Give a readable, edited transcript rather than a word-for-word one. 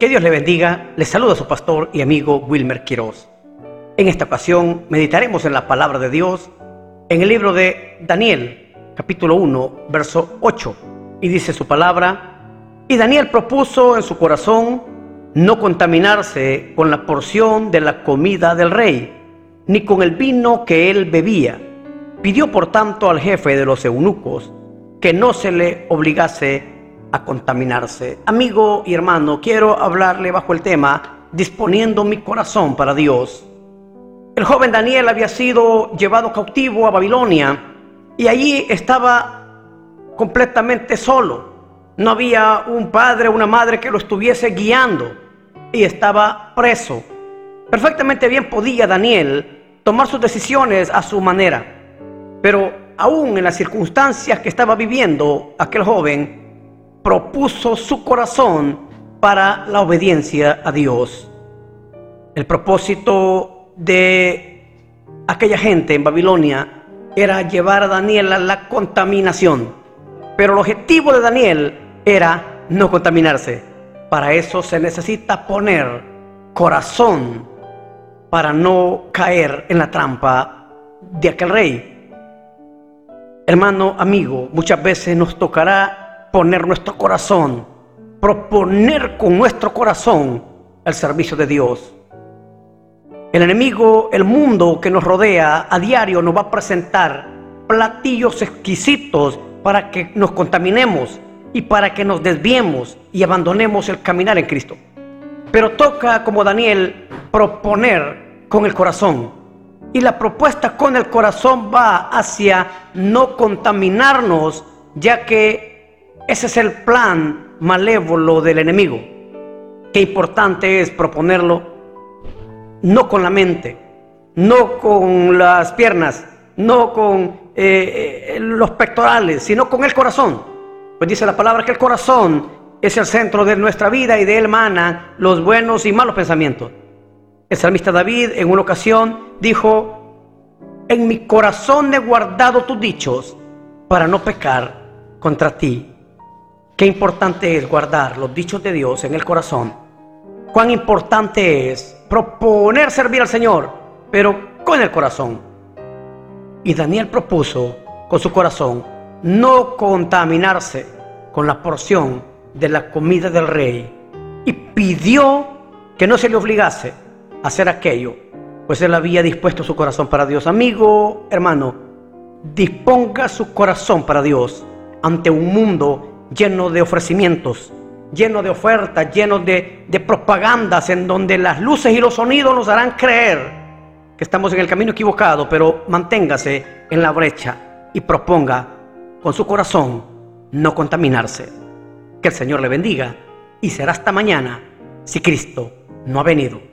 Que Dios le bendiga. Le saluda su pastor y amigo Wilmer Quiroz. En esta ocasión meditaremos en la palabra de Dios en el libro de Daniel, capítulo 1, verso 8. Y dice su palabra: y Daniel propuso en su corazón no contaminarse con la porción de la comida del rey, ni con el vino que él bebía. Pidió por tanto al jefe de los eunucos que no se le obligase a contaminarse. Amigo y hermano, quiero hablarle bajo el tema disponiendo mi corazón para Dios. El joven Daniel había sido llevado cautivo a Babilonia y allí estaba completamente solo. No había un padre o una madre que lo estuviese guiando y estaba preso. Perfectamente bien podía Daniel tomar sus decisiones a su manera, pero aún en las circunstancias que estaba viviendo, aquel joven propuso su corazón para la obediencia a Dios. El propósito de aquella gente en Babilonia era llevar a Daniel a la contaminación, pero el objetivo de Daniel era no contaminarse. Para eso se necesita poner corazón para no caer en la trampa de aquel rey. Hermano, amigo, muchas veces nos tocará poner nuestro corazón, proponer con nuestro corazón el servicio de Dios. El enemigo, el mundo que nos rodea a diario, nos va a presentar platillos exquisitos para que nos contaminemos y para que nos desviemos y abandonemos el caminar en Cristo. Pero toca, como Daniel, proponer con el corazón. Y la propuesta con el corazón va hacia no contaminarnos, ya que ese es el plan malévolo del enemigo. Qué importante es proponerlo, no con la mente, no con las piernas, no con los pectorales, sino con el corazón. Pues dice la palabra que el corazón es el centro de nuestra vida y de él emanan los buenos y malos pensamientos. El salmista David en una ocasión dijo: en mi corazón he guardado tus dichos para no pecar contra ti. Qué importante es guardar los dichos de Dios en el corazón. Cuán importante es proponer servir al Señor, pero con el corazón. Y Daniel propuso con su corazón no contaminarse con la porción de la comida del rey, y pidió que no se le obligase a hacer aquello, pues él había dispuesto su corazón para Dios. Amigo, hermano, disponga su corazón para Dios ante un mundo lleno de ofrecimientos, lleno de ofertas, lleno de propagandas, en donde las luces y los sonidos nos harán creer que estamos en el camino equivocado. Pero manténgase en la brecha y proponga con su corazón no contaminarse. Que el Señor le bendiga y será hasta mañana si Cristo no ha venido.